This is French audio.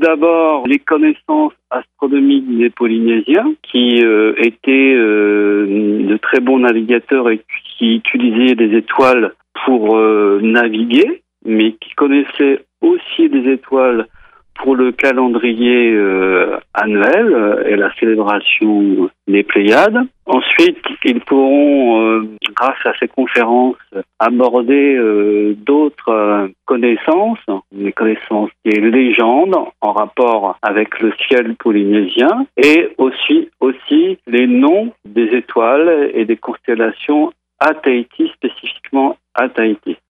d'abord les connaissances astronomiques des Polynésiens, qui étaient de très bons navigateurs et qui utilisaient des étoiles pour naviguer, mais qui connaissaient aussi des étoiles pour le calendrier annuel et la célébration des Pléiades. Ensuite, ils pourront, grâce à ces conférences, aborder d'autres connaissances, des connaissances des légendes en rapport avec le ciel polynésien, et aussi les noms des étoiles et des constellations à Tahiti, spécifiquement à Tahiti.